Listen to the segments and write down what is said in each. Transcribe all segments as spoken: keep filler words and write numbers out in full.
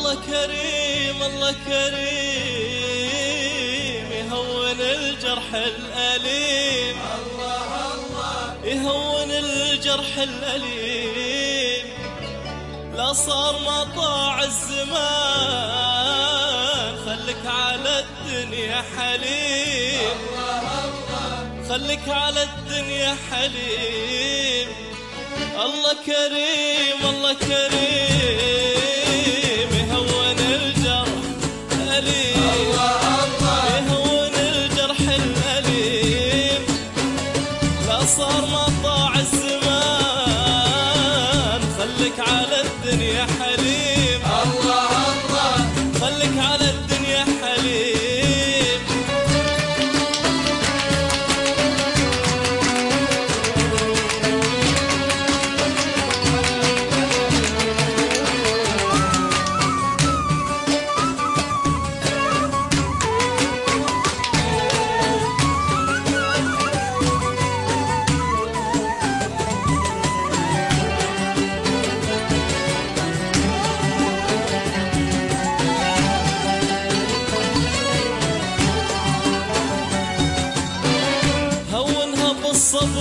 الله كريم الله كريم يهون الجرح الأليم، الله الله يهون الجرح الأليم. لا صار مطاع الزمان خلك على الدنيا حليم، الله الله خلك على الدنيا حليم. الله كريم الله كريم يهون الجرح الأليم، الله الله يهون الجرح الأليم. لا صار مطاع الزمان خلك على الدنيا حليم، الله الله خلك على الدنيا حليم. الصبر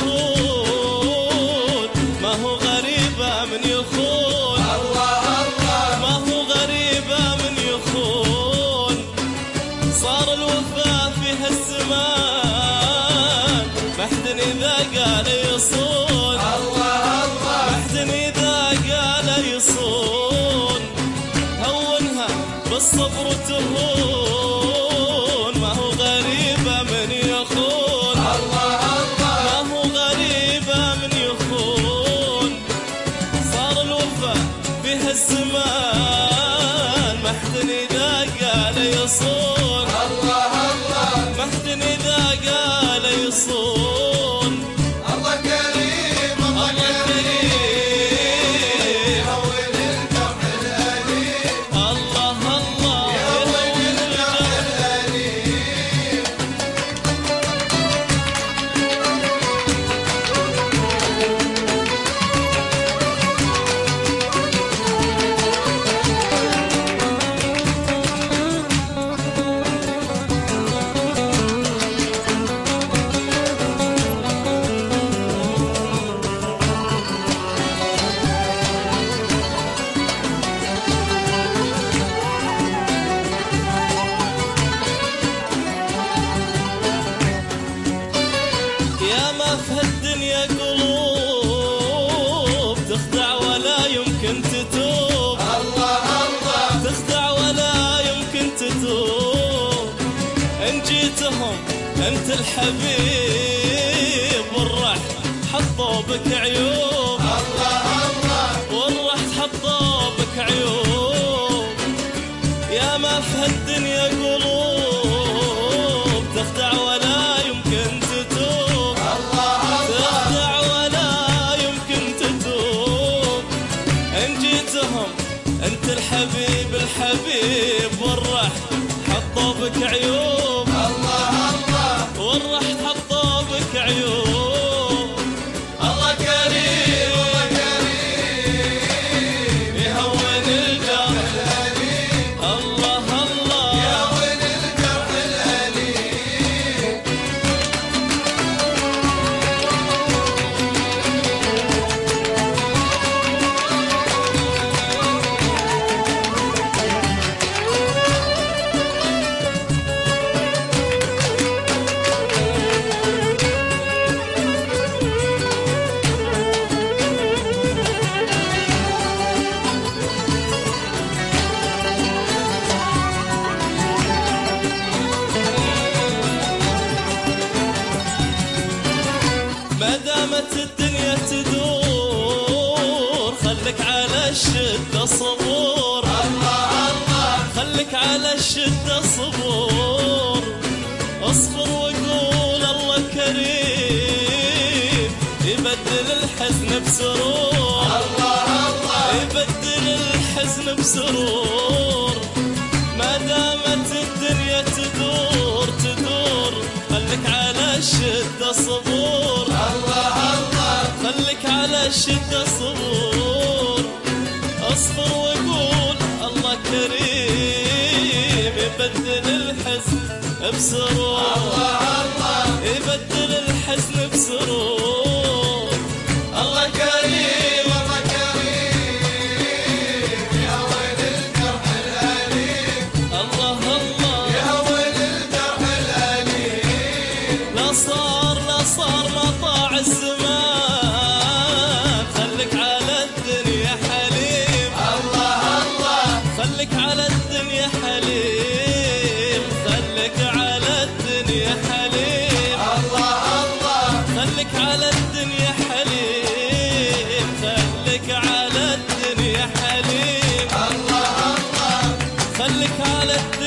وتهون ما هو غريبة من يخون، الله الله ما هو غريبة من يخون. صار الوفاء في هالزمان محدن إذا قال يصون، الله الله محدن إذا قال يصون. هونها بالصبر وتهون ما هو غريبة من يخون، الله الزمان محدن إذا قال يصون، الله الله محدن إذا قال يصون. الله كريم الله كريم يهون الجرح الأليم، الله الله يهون الجرح الأليم. يا ما في هالدنيا قلوب تخدع ولا يمكن تتوب، الله الله تخدع ولا يمكن تتوب. إن جيتهم أنت الحبيب والرح حطوا بك عيوب، الله الله والرح حطوا بك عيوب. يا ما في هالدنيا قلوب تخدع ولا يمكن تتوب، تخدع ولا يمكن تتوب. إن جيتهم أنت الحبيب الحبيب والرح حطوا بك عيوب، الله الله والرح حطوا بك عيوب. الله كريم الله كريم يهون الجرح الأليم، الله الله يهون الجرح الأليم. ما دامت الدنيا تدور خلك على الشدة صبور، الله الله خلك على الشدة صبور. اصبر وقول الله كريم يبدل الحزن بسرور، الله الله يبدل الحزن بسرور. ما دامت الدنيا تدور تدور خلك على الشدة صبور، الله الله خلك على الشدة صبور. اصبر وقول الله بسرور، الله الله يبدل الحزن بسرور. الله كريم الله كريم يهون الجرح الأليم، الله الله يهون الجرح الأليم. لا صار لا صار لا طاع الزمان، خليك على الدنيا حليم. الله الله خليك على الدنيا حليم، خليك على الدنيا حليم. الله الله خليك على الدنيا حليم، خليك على الدنيا حليم. الله الله خليك على الدنيا